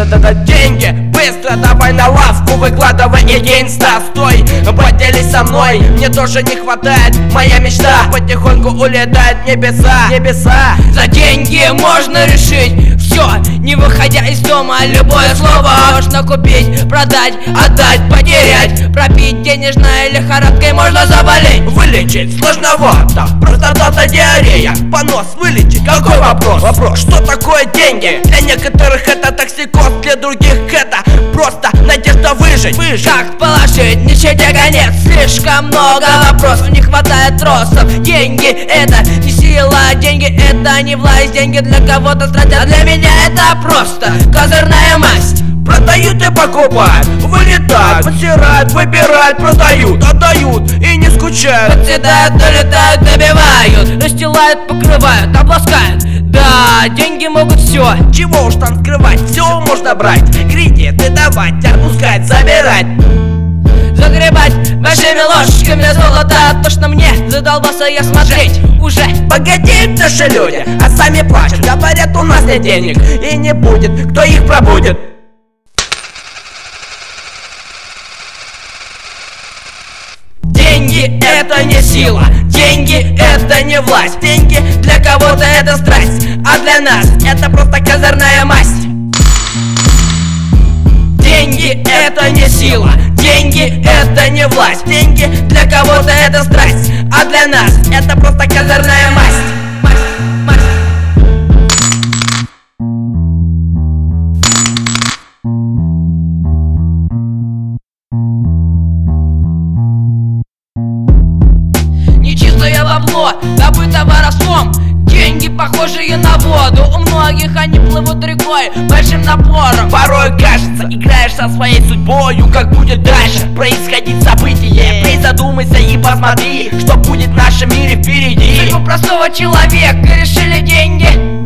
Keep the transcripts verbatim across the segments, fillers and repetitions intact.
Да-да-да-да-да, деньги, быстро давай на лавку, выкладывай и инста. Стой, поделись со мной, мне тоже не хватает. Моя мечта потихоньку улетает в небеса, небеса. За деньги можно решить все, не выходя из дома. Любое слово можно купить, продать, отдать, потерять. Пропить денежной лихорадкой можно заболеть. Вылечить сложновато, простата, диарея, понос вылечить, какой вопрос? Вопрос, что такое деньги? Для некоторых это токсикоз, для других это просто надежда выжить, выжить. Как положить, нищете конец? Слишком много вопросов, не хватает тросов. Деньги это не сила, деньги это не власть. Деньги для кого-то стратят, а для меня это просто козырная масть. Продают и покупают, вылетают, подсирают, выбирают, продают, отдают и не скучают. Подседают, долетают, добивают, расстилают, покрывают, обласкают. Да, деньги могут все. Чего уж там скрывать, все можно брать, кредиты давать, отпускать, забирать, загребать большими ложками золото. Точно мне задолбался я смотреть уже. Богатеют наши люди, а сами плачут, говорят, у нас нет денег и не будет, кто их пробудет. Деньги это не сила, деньги это не власть. Деньги для кого-то это страсть, а для нас это просто козырная масть. Деньги это не сила, деньги это не власть. Деньги для кого-то это страсть, а для нас это просто козырная масть. Нечистое бабло, добыто воровством. Деньги, похожие на воду, у многих они плывут рекой, большим напором. Порой кажется, играешь со своей судьбою, как будет дальше происходить событие. Призадумайся и посмотри, что будет в нашем мире впереди. Судьбу простого человека решили деньги.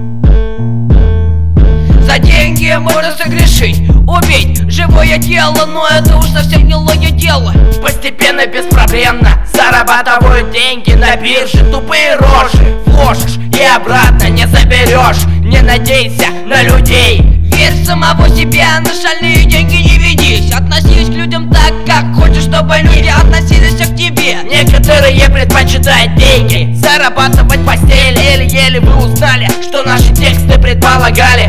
За деньги можно согрешить, убить живое тело, но это уж совсем не лое дело. Постепенно, беспроблемно зарабатывают деньги на бирже. Тупые рожи вложишь и обратно не заберешь. Не надейся на людей, верь в самого себя, на шальные деньги не ведись. Относись к людям так, как хочешь, чтобы люди относились к тебе. Некоторые предпочитают деньги зарабатывать в постели. Еле-еле вы узнали, что наши тексты предполагали.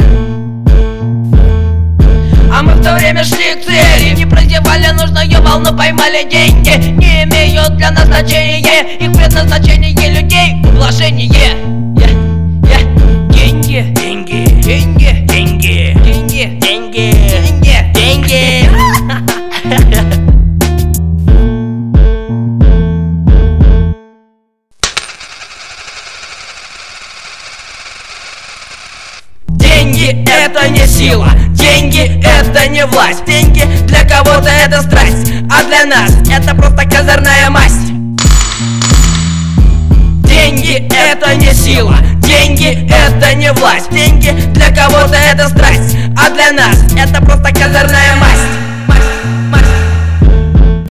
А мы в то время шли к цели, не прозевали нужную волну, поймали деньги. Не имеют для нас значения, их предназначение людей вложение. Yeah, yeah. Деньги, Деньги, деньги, деньги, деньги, деньги, деньги, деньги. Деньги это не сила, деньги это не власть. Деньги для кого-то это страсть, а для нас это просто козырная масть. Деньги это не сила, деньги это не власть. Деньги для кого-то это страсть, а для нас это просто козырная масть.